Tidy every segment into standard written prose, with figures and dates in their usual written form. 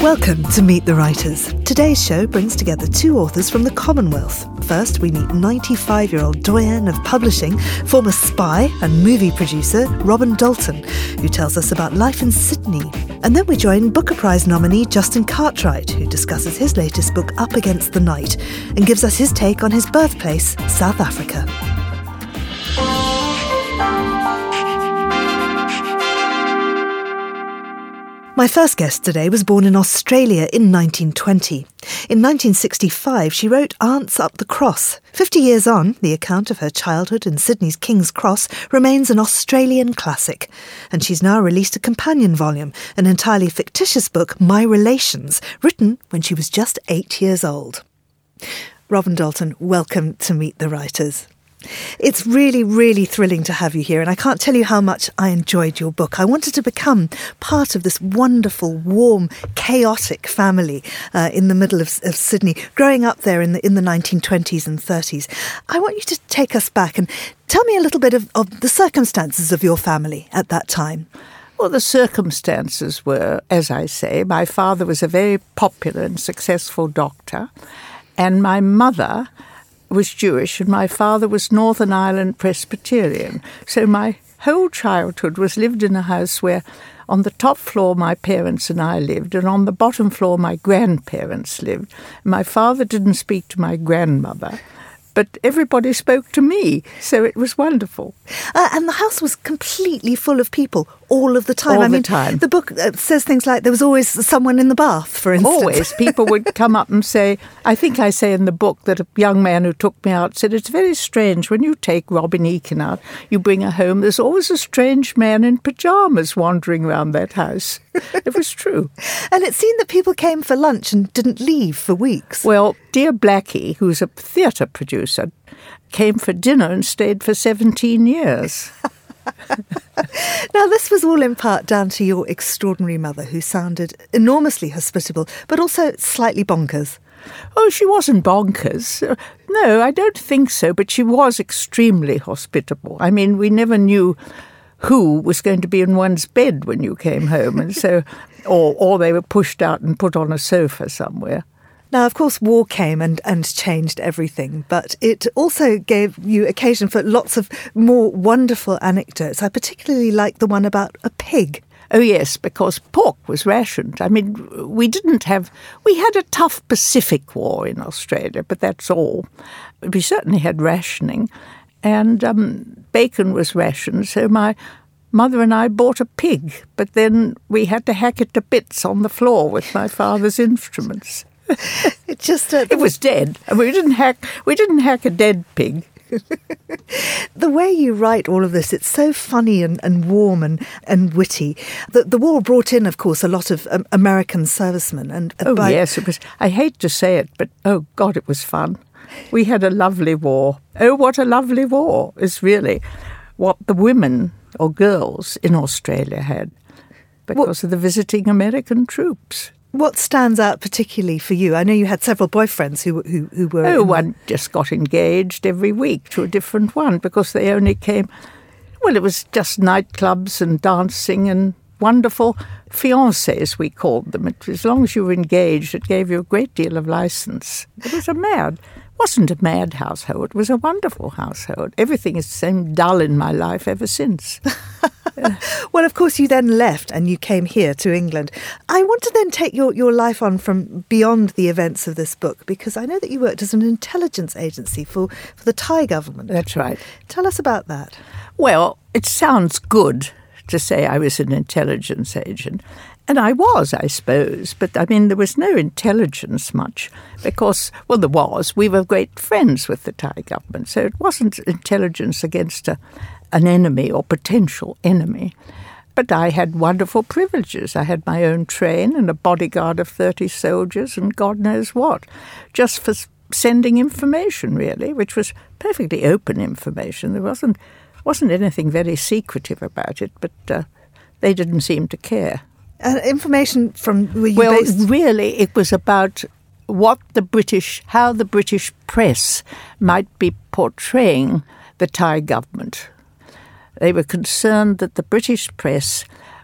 Welcome to Meet the Writers. Today's show brings together two authors from the Commonwealth. First, we meet 95-year-old doyen of publishing, former spy and movie producer Robin Dalton, who tells us about life in Sydney. And then we join Booker Prize nominee Justin Cartwright, who discusses his latest book Up Against the Night and gives us his take on his birthplace, South Africa. My first guest today was born in Australia in 1920. In 1965, she wrote Aunts Up the Cross. 50 years on, the account of her childhood in Sydney's King's Cross remains an Australian classic. And she's now released a companion volume, an entirely fictitious book, My Relations, written when she was just 8 years old. Robin Dalton, welcome to Meet the Writers. It's really, really thrilling to have you here, and I can't tell you how much I enjoyed your book. I wanted to become part of this wonderful, warm, chaotic family in the middle of Sydney, growing up there in the 1920s and 30s. I want you to take us back and tell me a little bit of the circumstances of your family at that time. Well, the circumstances were, as I say, my father was a very popular and successful doctor, and my mother was Jewish and my father was Northern Ireland Presbyterian. So my whole childhood was lived in a house where on the top floor my parents and I lived, and on the bottom floor my grandparents lived. My father didn't speak to my grandmother, but everybody spoke to me, so it was wonderful. And the house was completely full of people all of the time. All the time. The book says things like there was always someone in the bath, for instance. Always. People would come up and say, I think I say in the book that a young man who took me out said, it's very strange, when you take Robin Eakin out, you bring her home, there's always a strange man in pyjamas wandering around that house. It was true. And it seemed that people came for lunch and didn't leave for weeks. Well, dear Blackie, who's a theatre producer, came for dinner and stayed for 17 years. Now, this was all in part down to your extraordinary mother, who sounded enormously hospitable, but also slightly bonkers. Oh, she wasn't bonkers. No, I don't think so, but she was extremely hospitable. I mean, we never knew who was going to be in one's bed when you came home, and so, or they were pushed out and put on a sofa somewhere. Now, of course, war came and changed everything, but it also gave you occasion for lots of more wonderful anecdotes. I particularly like the one about a pig. Oh, yes, because pork was rationed. I mean, we had a tough Pacific War in Australia, but that's all. We certainly had rationing, and bacon was rationed, so my mother and I bought a pig, but then we had to hack it to bits on the floor with my father's instruments. It was dead. We didn't hack a dead pig. The way you write all of this, it's so funny and warm and witty. The war brought in, of course, a lot of American servicemen. Yes, it was. I hate to say it, but oh God, it was fun. We had a lovely war. Oh, what a lovely war is really what the women or girls in Australia had because of the visiting American troops. What stands out particularly for you? I know you had several boyfriends who were... Oh, one just got engaged every week to a different one because they only came... Well, it was just nightclubs and dancing and wonderful fiancés, we called them. As long as you were engaged, it gave you a great deal of license. It wasn't a mad household. It was a wonderful household. Everything has seemed dull in my life ever since. Well, of course, you then left and you came here to England. I want to then take your life on from beyond the events of this book, because I know that you worked as an intelligence agency for the Thai government. That's right. Tell us about that. Well, it sounds good to say I was an intelligence agent. And I was, I suppose. But, I mean, there was no intelligence much because, well, there was. We were great friends with the Thai government. So it wasn't intelligence against an enemy or potential enemy. But I had wonderful privileges. I had my own train and a bodyguard of 30 soldiers and God knows what, just for sending information, really, which was perfectly open information. There wasn't anything very secretive about it, but they didn't seem to care. Information from where you well, based? Really, it was about how the British press might be portraying the Thai government. They were concerned that the British press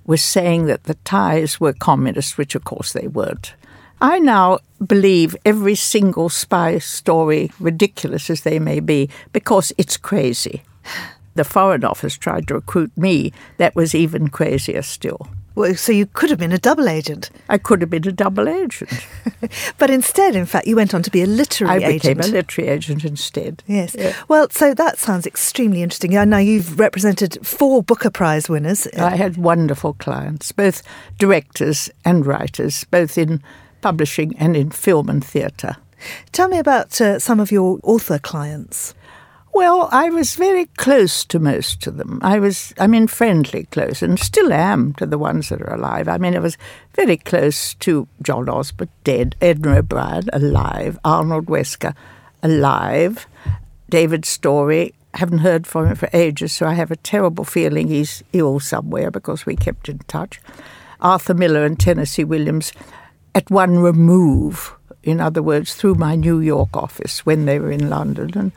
was saying that the Thais were communist, which of course they weren't. I now believe every single spy story, ridiculous as they may be, because it's crazy. The Foreign Office tried to recruit me. That was even crazier still. Well, so you could have been a double agent. I could have been a double agent. But instead, in fact, you went on to be a literary agent. I became a literary agent instead. Yes. Yeah. Well, so that sounds extremely interesting. Now, you've represented 4 Booker Prize winners. I had wonderful clients, both directors and writers, both in publishing and in film and theatre. Tell me about some of your author clients. Well, I was very close to most of them. Friendly close, and still am to the ones that are alive. I was very close to John Osborne, dead, Edna O'Brien, alive, Arnold Wesker, alive, David Storey, haven't heard from him for ages, so I have a terrible feeling he's ill somewhere because we kept in touch. Arthur Miller and Tennessee Williams at one remove, in other words, through my New York office when they were in London.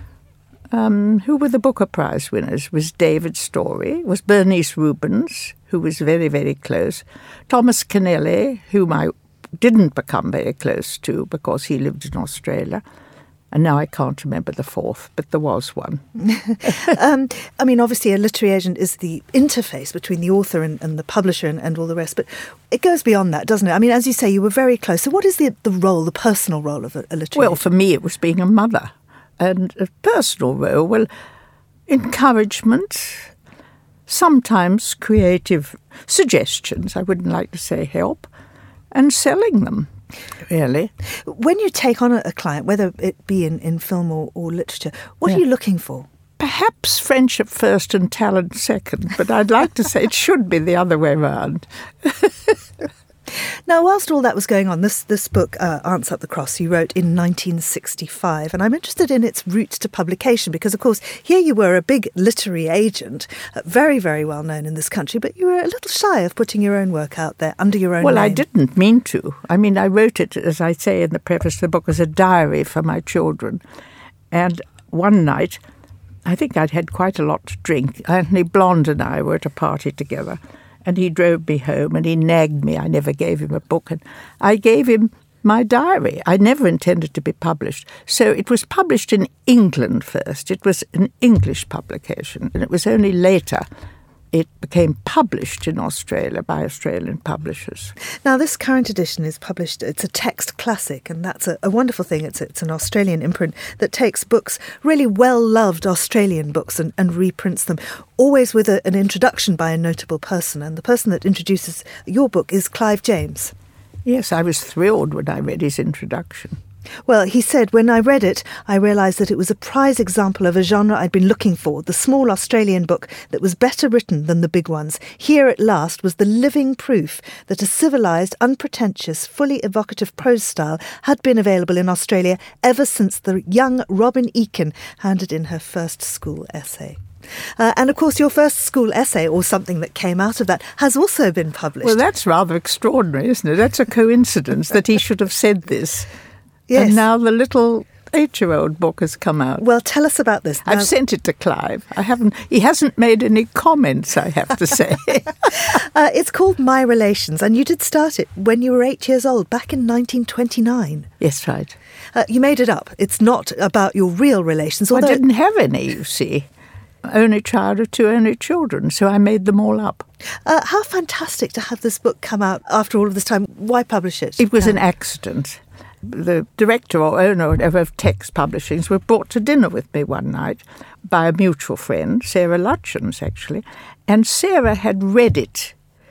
And who were the Booker Prize winners? Was David Storey, was Bernice Rubens, who was very, very close, Thomas Kennelly, whom I didn't become very close to because he lived in Australia. And now I can't remember the fourth, but there was one. Obviously a literary agent is the interface between the author and the publisher and all the rest, but it goes beyond that, doesn't it? As you say, you were very close. So what is the role, the personal role of a literary agent? Well, for me it was being a mother. And a personal role, well, encouragement, sometimes creative suggestions, I wouldn't like to say help, and selling them, really. When you take on a client, whether it be in film or literature, what are you looking for? Perhaps friendship first and talent second, but I'd like to say it should be the other way around. Now, whilst all that was going on, this book, Aunts Up the Cross, you wrote in 1965, and I'm interested in its route to publication because, of course, here you were a big literary agent, very, very well known in this country, but you were a little shy of putting your own work out there under your own name. Well, I didn't mean to. I wrote it, as I say in the preface to the book, as a diary for my children. And one night, I think I'd had quite a lot to drink. Anthony Blonde and I were at a party together. And he drove me home and he nagged me. I never gave him a book. And I gave him my diary. I never intended to be published. So it was published in England first. It was an English publication. And it was only later it became published in Australia by Australian publishers. Now, this current edition is published, it's a text classic, and that's a wonderful thing. It's an Australian imprint that takes books, really well-loved Australian books, and reprints them, always with an introduction by a notable person. And the person that introduces your book is Clive James. Yes, I was thrilled when I read his introduction. Well, he said, when I read it, I realised that it was a prize example of a genre I'd been looking for, the small Australian book that was better written than the big ones. Here at last was the living proof that a civilised, unpretentious, fully evocative prose style had been available in Australia ever since the young Robin Eakin handed in her first school essay. And of course, your first school essay, or something that came out of that, has also been published. Well, that's rather extraordinary, isn't it? That's a coincidence that he should have said this. Yes. And now the little 8-year-old book has come out. Well, tell us about this. I've sent it to Clive. He hasn't made any comments, I have to say. It's called My Relations, and you did start it when you were 8 years old, back in 1929. Yes, right. You made it up. It's not about your real relations. Well, I didn't have any, you see. Only child of 2 only children, so I made them all up. How fantastic to have this book come out after all of this time. Why publish it? It was an accident. The director or owner of Text Publishings was brought to dinner with me one night by a mutual friend, Sarah Lutchens, actually, and Sarah had read it.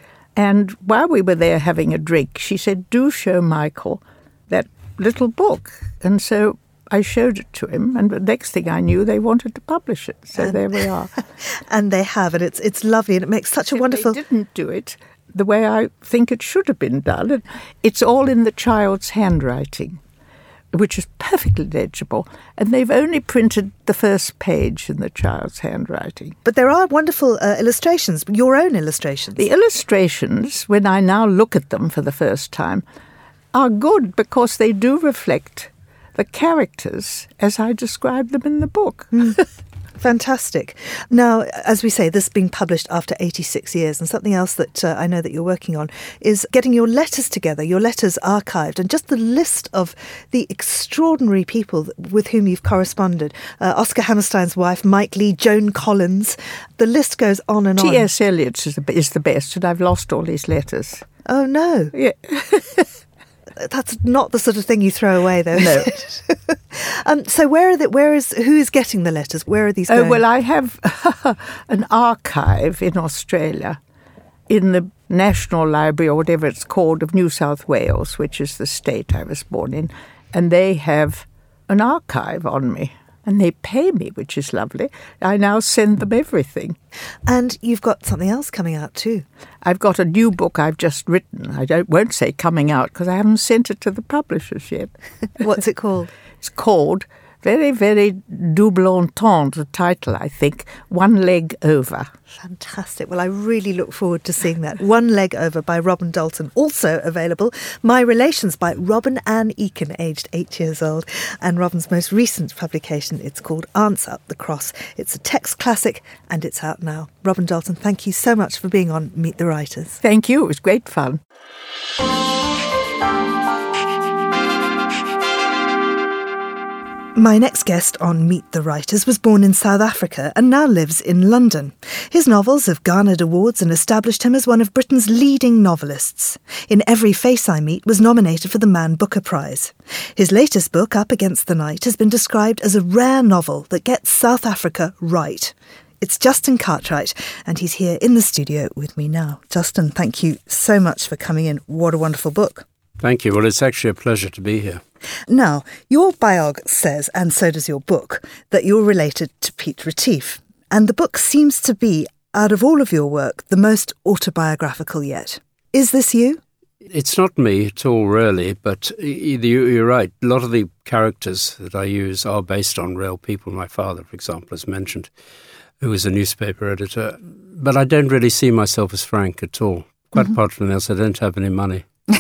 And while we were there having a drink, she said, "Do show Michael that little book." And so I showed it to him, and the next thing I knew, they wanted to publish it. So there we are. And they have, and it's lovely, and it makes such a wonderful... They didn't do it the way I think it should have been done. It's all in the child's handwriting, which is perfectly legible, and they've only printed the first page in the child's handwriting. But there are wonderful illustrations, your own illustrations. The illustrations, when I now look at them for the first time, are good because they do reflect the characters as I described them in the book. Fantastic. Now, as we say, this being published after 86 years, and something else that I know that you're working on is getting your letters together, your letters archived, and just the list of the extraordinary people with whom you've corresponded. Oscar Hammerstein's wife, Mike Leigh, Joan Collins. The list goes on and on. T.S. Eliot is the best, and I've lost all his letters. Oh, no. Yeah. That's not the sort of thing you throw away, though. No. So who is getting the letters? Where are these going? Oh, well, I have an archive in Australia, in the National Library, or whatever it's called, of New South Wales, which is the state I was born in, and they have an archive on me. And they pay me, which is lovely. I now send them everything. And you've got something else coming out too. I've got a new book I've just written. Won't say coming out because I haven't sent it to the publishers yet. What's it called? It's called, very, very double entendre title, I think, One Leg Over. Fantastic. Well, I really look forward to seeing that. One Leg Over by Robin Dalton. Also available, My Relations by Robin Ann Eakin, aged 8 years old. And Robin's most recent publication, it's called Aunts Up the Cross. It's a text classic and it's out now. Robin Dalton, thank you so much for being on Meet the Writers. Thank you. It was great fun. My next guest on Meet the Writers was born in South Africa and now lives in London. His novels have garnered awards and established him as one of Britain's leading novelists. In Every Face I Meet was nominated for the Man Booker Prize. His latest book, Up Against the Night, has been described as a rare novel that gets South Africa right. It's Justin Cartwright, and he's here in the studio with me now. Justin, thank you so much for coming in. What a wonderful book. Thank you. Well, it's actually a pleasure to be here. Now, your biog says, and so does your book, that you're related to Piet Retief. And the book seems to be, out of all of your work, the most autobiographical yet. Is this you? It's not me at all, really, but you're right. A lot of the characters that I use are based on real people. My father, for example, is mentioned, who was a newspaper editor. But I don't really see myself as Frank at all. Quite apart from this, I don't have any money.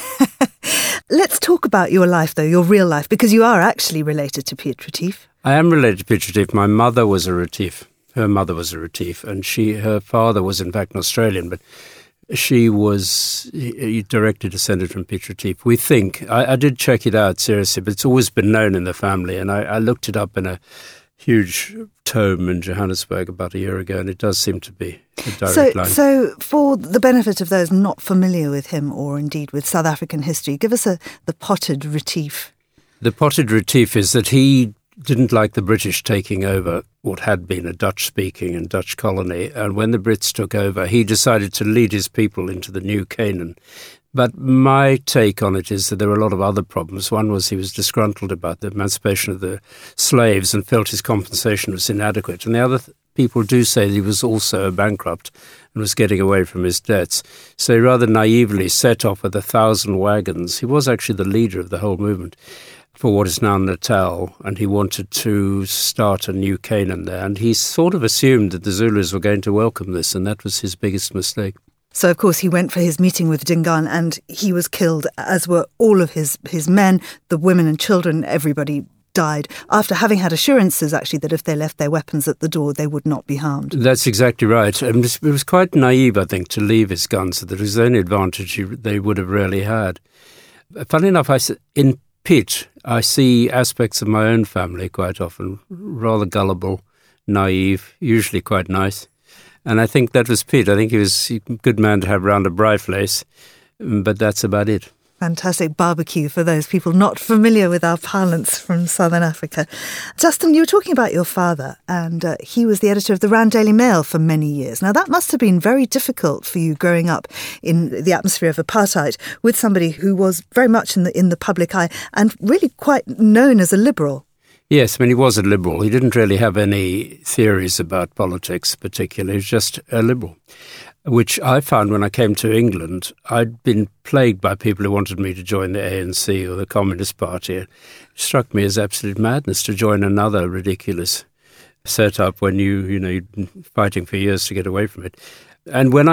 Let's talk about your life, though, your real life, because you are actually related to Piet Retief. I am related to Piet Retief. My mother was a Retief. Her mother was a Retief, and her father was, in fact, an Australian, but she was directly descended from Piet Retief. We think, I did check it out seriously, but it's always been known in the family, and I looked it up in a huge tome in Johannesburg about a year ago, and it does seem to be a direct line. So for the benefit of those not familiar with him or indeed with South African history, give us the potted Retief. The potted Retief is that he didn't like the British taking over what had been a Dutch-speaking and Dutch colony, and when the Brits took over, he decided to lead his people into the new Canaan. But my take on it is that there were a lot of other problems. One was he was disgruntled about the emancipation of the slaves and felt his compensation was inadequate. And the other people do say that he was also a bankrupt and was getting away from his debts. So he rather naively set off with 1,000 wagons. He was actually the leader of the whole movement for what is now Natal, and he wanted to start a new Canaan there. And he sort of assumed that the Zulus were going to welcome this, and that was his biggest mistake. So, of course, he went for his meeting with Dingaan and he was killed, as were all of his men, the women and children. Everybody died after having had assurances, actually, that if they left their weapons at the door, they would not be harmed. That's exactly right. And it was quite naive, I think, to leave his guns. That it was the only advantage they would have really had. Funny enough, in Piet, I see aspects of my own family quite often, rather gullible, naive, usually quite nice. And I think that was Piet. I think he was a good man to have round a Bryfleis, but that's about it. Fantastic barbecue for those people not familiar with our parlance from Southern Africa. Justin, you were talking about your father, and he was the editor of the Rand Daily Mail for many years. Now, that must have been very difficult for you growing up in the atmosphere of apartheid with somebody who was very much in the public eye and really quite known as a liberal. Yes, I mean, he was a liberal. He didn't really have any theories about politics particularly. He was just a liberal, which I found when I came to England. I'd been plagued by people who wanted me to join the ANC or the Communist Party. It struck me as absolute madness to join another ridiculous setup when you'd been fighting for years to get away from it. And when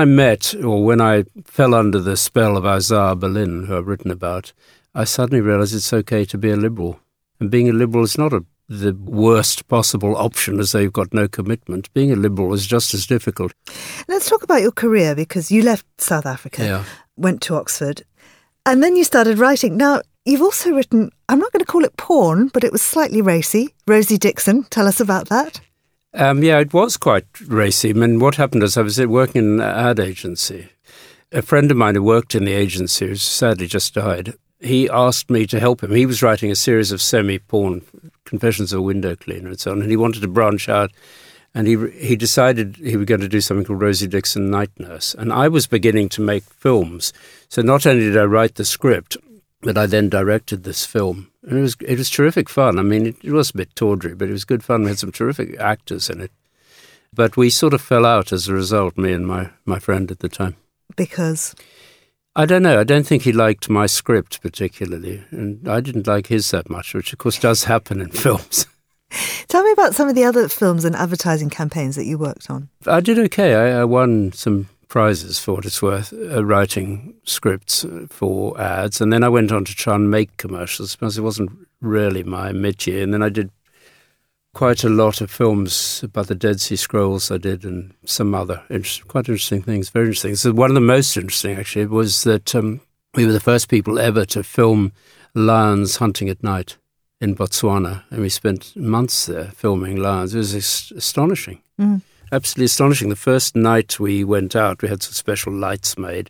I fell under the spell of Isaiah Berlin, who I've written about, I suddenly realised it's okay to be a liberal. And being a liberal is not the worst possible option as they've got no commitment. Being a Liberal is just as difficult. Let's talk about your career, because you left South Africa, went to Oxford, and then you started writing. Now, you've also written, I'm not going to call it porn, but it was slightly racy. Rosie Dixon, tell us about that. It was quite racy. I mean, what happened is I was working in an ad agency. A friend of mine who worked in the agency, who sadly just died, he asked me to help him. He was writing a series of semi-porn, Confessions of a Window Cleaner and so on, and he wanted to branch out. And he decided he was going to do something called Rosie Dixon Night Nurse. And I was beginning to make films. So not only did I write the script, but I then directed this film. And it was terrific fun. I mean, it was a bit tawdry, but it was good fun. We had some terrific actors in it. But we sort of fell out as a result, me and my friend at the time. Because? I don't know. I don't think he liked my script particularly. And I didn't like his that much, which of course does happen in films. Tell me about some of the other films and advertising campaigns that you worked on. I did okay. I won some prizes for what it's worth, writing scripts for ads. And then I went on to try and make commercials because it wasn't really my métier. And then I did quite a lot of films about the Dead Sea Scrolls I did, and some other quite interesting things, very interesting. So one of the most interesting, actually, was that we were the first people ever to film lions hunting at night in Botswana, and we spent months there filming lions. It was astonishing, absolutely astonishing. The first night we went out, we had some special lights made.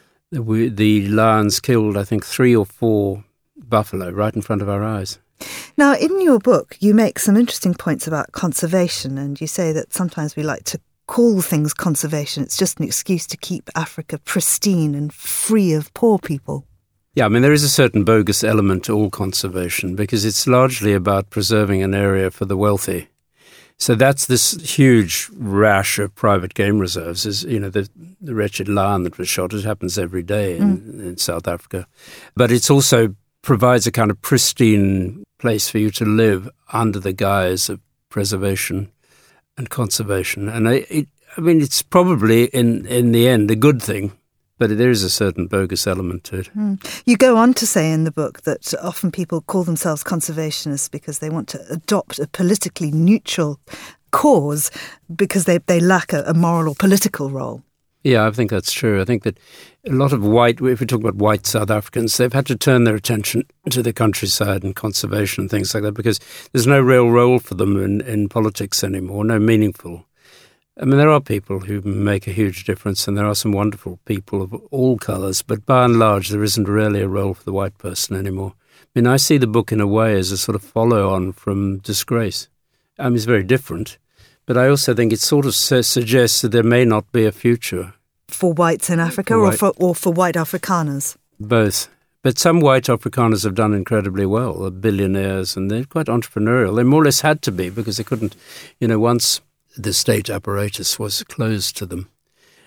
The lions killed, I think, 3 or 4 buffalo right in front of our eyes. Now, in your book, you make some interesting points about conservation, and you say that sometimes we like to call things conservation. It's just an excuse to keep Africa pristine and free of poor people. Yeah, I mean, there is a certain bogus element to all conservation because it's largely about preserving an area for the wealthy. So that's this huge rash of private game reserves is, the wretched lion that was shot. It happens every day in South Africa. But it's also provides a kind of pristine place for you to live under the guise of preservation and conservation. And it's probably in the end a good thing, but there is a certain bogus element to it. You go on to say in the book that often people call themselves conservationists because they want to adopt a politically neutral cause because they lack a moral or political role. Yeah, I think that's true. I think that a lot of if we talk about white South Africans, they've had to turn their attention to the countryside and conservation and things like that because there's no real role for them in politics anymore, no meaningful. I mean, there are people who make a huge difference and there are some wonderful people of all colours, but by and large, there isn't really a role for the white person anymore. I mean, I see the book in a way as a sort of follow-on from Disgrace. I mean, it's very different, but I also think it sort of suggests that there may not be a future. For whites in Africa or for white Afrikaners? Both. But some white Afrikaners have done incredibly well. They're billionaires and they're quite entrepreneurial. They more or less had to be because they couldn't, once the state apparatus was closed to them,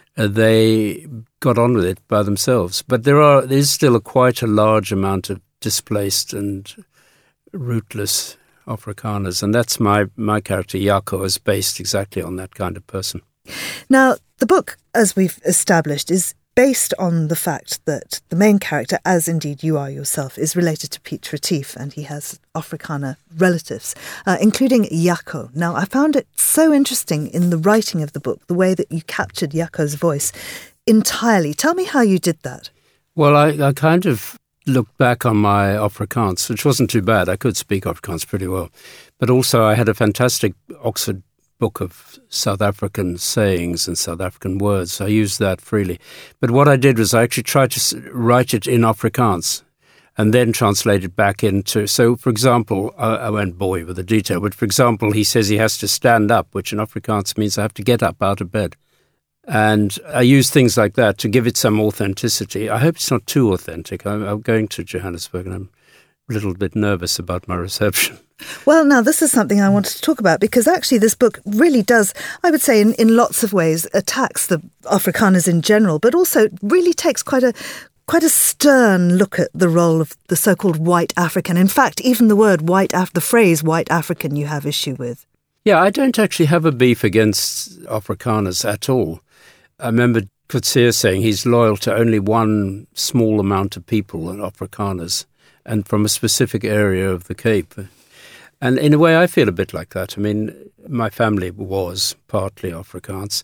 they got on with it by themselves. But there is still quite a large amount of displaced and rootless Afrikaners, and that's my character. Jaco is based exactly on that kind of person. Now, the book, as we've established, is based on the fact that the main character, as indeed you are yourself, is related to Piet Retief, and he has Afrikaner relatives, including Jaco. Now, I found it so interesting in the writing of the book, the way that you captured Jaco's voice entirely. Tell me how you did that. Well, I kind of looked back on my Afrikaans, which wasn't too bad. I could speak Afrikaans pretty well. But also I had a fantastic Oxford book of South African sayings and South African words. I used that freely. But what I did was I actually tried to write it in Afrikaans and then translate it back into... So, for example, I won't bore you with the detail, but for example, he says he has to stand up, which in Afrikaans means I have to get up out of bed. And I use things like that to give it some authenticity. I hope it's not too authentic. I'm going to Johannesburg and I'm a little bit nervous about my reception. Well, now, this is something I wanted to talk about because actually this book really does, I would say, in lots of ways, attacks the Afrikaners in general, but also really takes quite a stern look at the role of the so-called white African. In fact, even the phrase white African you have issue with. Yeah, I don't actually have a beef against Afrikaners at all. I remember Coetzee saying he's loyal to only one small amount of people, Afrikaners, and from a specific area of the Cape. And in a way, I feel a bit like that. I mean, my family was partly Afrikaans,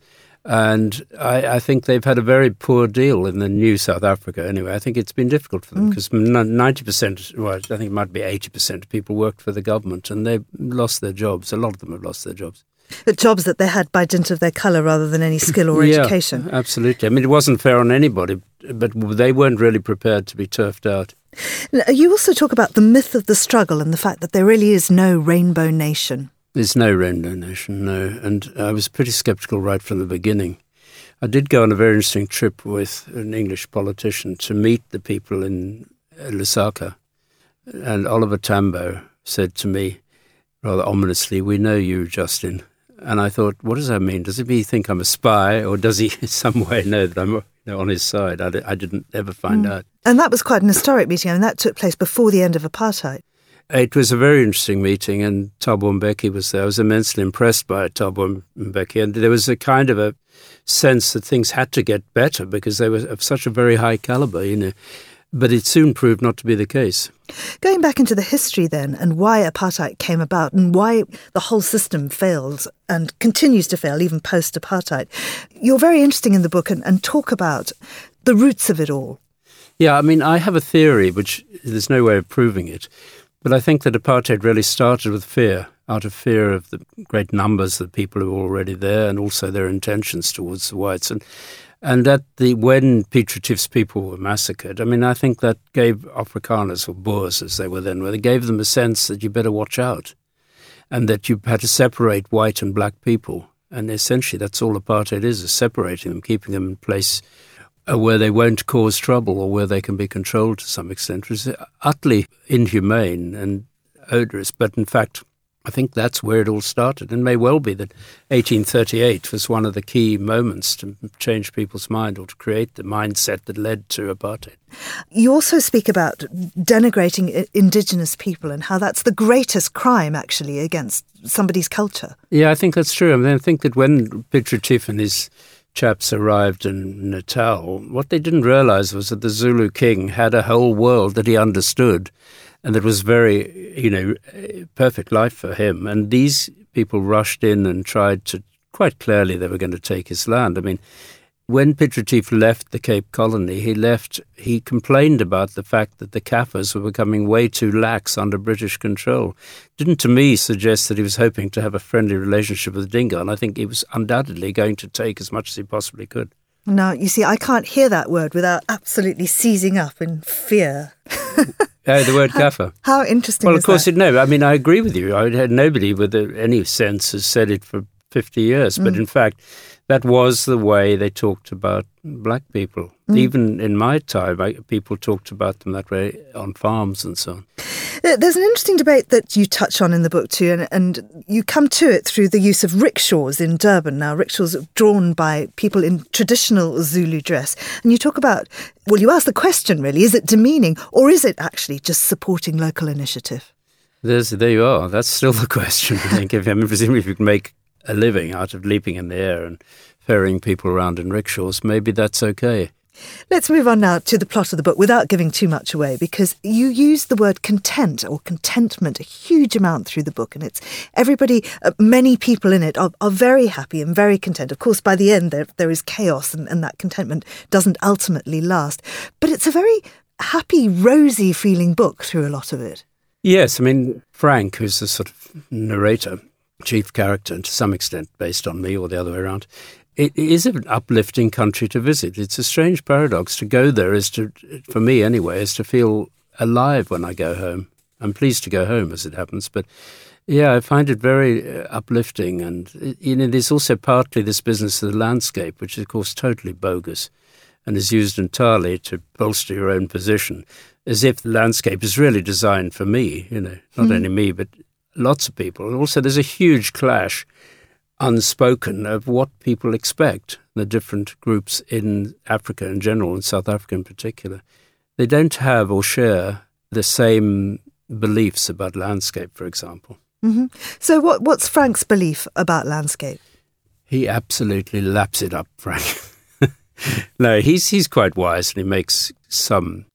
and I think they've had a very poor deal in the new South Africa anyway. I think it's been difficult for them because 90%, well, I think it might be 80% of people worked for the government, and they've lost their jobs. A lot of them have lost their jobs. The jobs that they had by dint of their colour rather than any skill or education. Absolutely. I mean, it wasn't fair on anybody, but they weren't really prepared to be turfed out. You also talk about the myth of the struggle and the fact that there really is no rainbow nation. There's no rainbow nation, no. And I was pretty sceptical right from the beginning. I did go on a very interesting trip with an English politician to meet the people in Lusaka. And Oliver Tambo said to me, rather ominously, "We know you, Justin." And I thought, what does that mean? Does it mean he think I'm a spy, or does he in some way know that I'm on his side? I didn't ever find out. And that was quite an historic meeting. I mean, that took place before the end of apartheid. It was a very interesting meeting, and Thabo Mbeki was there. I was immensely impressed by Thabo Mbeki, and there was a kind of a sense that things had to get better because they were of such a very high calibre, you know. But it soon proved not to be the case. Going back into the history then, and why apartheid came about and why the whole system failed and continues to fail even post-apartheid, you're very interesting in the book and talk about the roots of it all. Yeah, I mean, I have a theory, which there's no way of proving it, but I think that apartheid really started with fear, out of fear of the great numbers of people who were already there and also their intentions towards the whites. And that when Piet Retief's people were massacred, I mean, I think that gave Afrikaners, or Boers as they were then, where they gave them a sense that you better watch out and that you had to separate white and black people. And essentially that's all apartheid is separating them, keeping them in place where they won't cause trouble or where they can be controlled to some extent, which is utterly inhumane and odorous. But in fact, I think that's where it all started. And it may well be that 1838 was one of the key moments to change people's mind or to create the mindset that led to apartheid. You also speak about denigrating indigenous people and how that's the greatest crime, actually, against somebody's culture. Yeah, I think that's true. I mean, I think that when Piet Retief and his chaps arrived in Natal, what they didn't realise was that the Zulu king had a whole world that he understood, and that was very, perfect life for him. And these people rushed in and tried to, quite clearly they were going to take his land. I mean, when Piet Retief left the Cape Colony, he complained about the fact that the Kaffirs were becoming way too lax under British control. Didn't, to me, suggest that he was hoping to have a friendly relationship with Dingo, and I think he was undoubtedly going to take as much as he possibly could. Now, you see, I can't hear that word without absolutely seizing up in fear. Oh, the word Kaffir. How interesting Well, is of course, that? I mean, I agree with you. I had nobody with any sense has said it for 50 years. But in fact, that was the way they talked about black people. Even in my time, people talked about them that way on farms and so on. There's an interesting debate that you touch on in the book too, and you come to it through the use of rickshaws in Durban. Now, rickshaws are drawn by people in traditional Zulu dress. And you talk about, well, you ask the question really, is it demeaning or is it actually just supporting local initiative? There you are. That's still the question, I think. Presumably if you can make a living out of leaping in the air and ferrying people around in rickshaws, maybe that's okay. Let's move on now to the plot of the book without giving too much away, because you use the word content or contentment a huge amount through the book, and it's everybody, many people in it are very happy and very content. Of course, by the end there is chaos and that contentment doesn't ultimately last. But it's a very happy, rosy feeling book through a lot of it. Yes, I mean, Frank, who's the sort of narrator, chief character, and to some extent based on me or the other way around, it is an uplifting country to visit. It's a strange paradox. To go there for me anyway, is to feel alive when I go home. I'm pleased to go home, as it happens, but yeah, I find it very uplifting. And there's also partly this business of the landscape, which is of course totally bogus and is used entirely to bolster your own position, as if the landscape is really designed for me, not only me, but lots of people. And also there's a huge clash, unspoken, of what people expect, the different groups in Africa in general and South Africa in particular. They don't have or share the same beliefs about landscape, for example. Mm-hmm. So what's Frank's belief about landscape? He absolutely laps it up, Frank. No, he's quite wise, and he makes some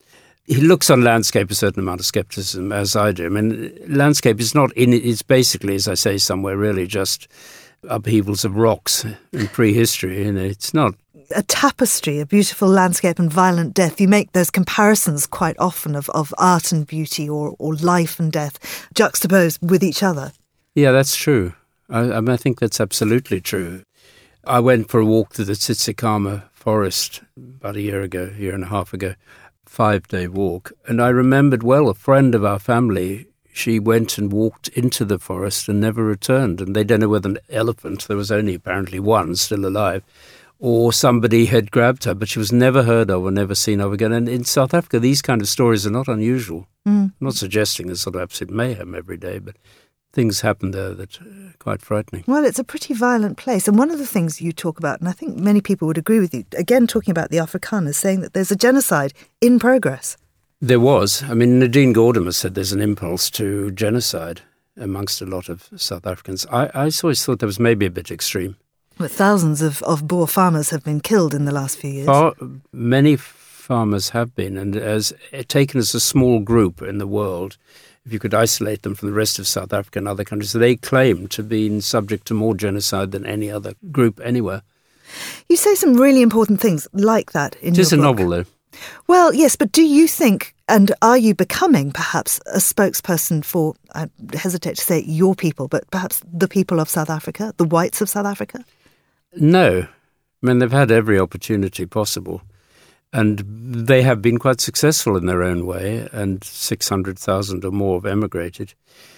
he looks on landscape a certain amount of scepticism, as I do. I mean, landscape is not in it. It's basically, as I say somewhere, really just upheavals of rocks in prehistory. It's not a tapestry, a beautiful landscape and violent death. You make those comparisons quite often of art and beauty or life and death juxtaposed with each other. Yeah, that's true. I think that's absolutely true. I went for a walk through the Tsitsikamma forest about a year and a half ago, 5-day walk. And I remembered well a friend of our family, she went and walked into the forest and never returned. And they don't know whether an elephant, there was only apparently one still alive, or somebody had grabbed her, but she was never heard of or never seen of again. And in South Africa, these kind of stories are not unusual. I'm not suggesting there's sort of absolute mayhem every day, but things happen there that are quite frightening. Well, it's a pretty violent place. And one of the things you talk about, and I think many people would agree with you, again, talking about the Afrikaners, saying that there's a genocide in progress. There was. I mean, Nadine Gordimer said there's an impulse to genocide amongst a lot of South Africans. I always thought that was maybe a bit extreme. But thousands of Boer farmers have been killed in the last few years. Many farmers have been, and as taken as a small group in the world, if you could isolate them from the rest of South Africa and other countries, they claim to be subject to more genocide than any other group anywhere. You say some really important things like that in your book. It is a novel, though. Well, yes, but do you think, and are you becoming perhaps a spokesperson for, I hesitate to say your people, but perhaps the people of South Africa, the whites of South Africa? No. I mean, they've had every opportunity possible. And they have been quite successful in their own way, and 600,000 or more have emigrated.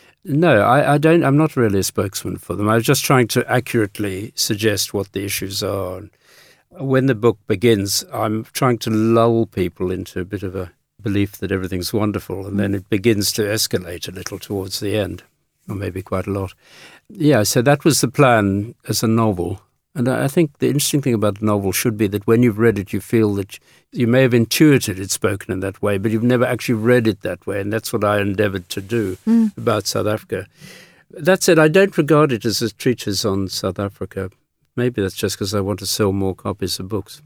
No, I'm not really a spokesman for them. I was just trying to accurately suggest what the issues are. When the book begins, I'm trying to lull people into a bit of a belief that everything's wonderful, and then it begins to escalate a little towards the end, or maybe quite a lot. Yeah, so that was the plan as a novel. And I think the interesting thing about a novel should be that when you've read it, you feel that you may have intuited it spoken in that way, but you've never actually read it that way. And that's what I endeavoured to do about South Africa. That said, I don't regard it as a treatise on South Africa. Maybe that's just because I want to sell more copies of books.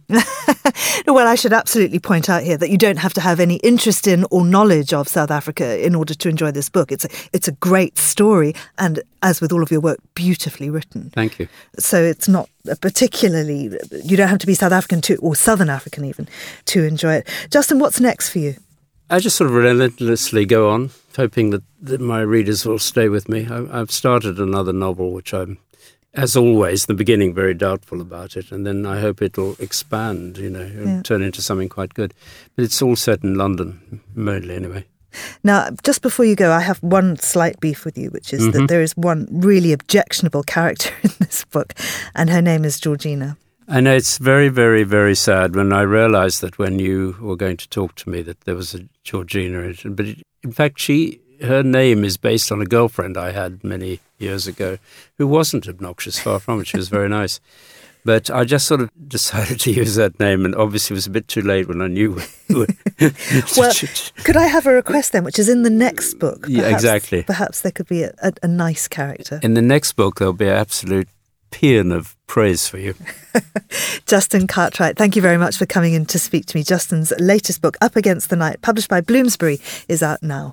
Well, I should absolutely point out here that you don't have to have any interest in or knowledge of South Africa in order to enjoy this book. It's a great story and, as with all of your work, beautifully written. Thank you. So it's not particularly, you don't have to be South African or Southern African even to enjoy it. Justin, what's next for you? I just sort of relentlessly go on, hoping that my readers will stay with me. I've started another novel, which I'm, as always, in the beginning, very doubtful about it. And then I hope it'll expand, and turn into something quite good. But it's all set in London, mainly anyway. Now, just before you go, I have one slight beef with you, which is that there is one really objectionable character in this book, and her name is Georgina. I know, it's very, very, very sad when I realised that when you were going to talk to me that there was a Georgina in it. But in fact, her name is based on a girlfriend I had many years ago who wasn't obnoxious, far from it. She was very nice. But I just sort of decided to use that name, and obviously it was a bit too late when I knew. Well, could I have a request then, which is in the next book? Perhaps, yeah, exactly. Perhaps there could be a nice character. In the next book, there'll be an absolute paean of praise for you. Justin Cartwright, thank you very much for coming in to speak to me. Justin's latest book, Up Against the Night, published by Bloomsbury, is out now.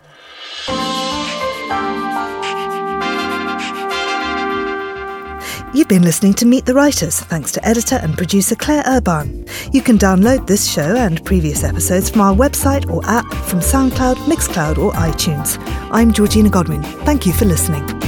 You've been listening to Meet the Writers, thanks to editor and producer Claire Urban. You can download this show and previous episodes from our website or app, from SoundCloud, Mixcloud or iTunes. I'm Georgina Godwin. Thank you for listening.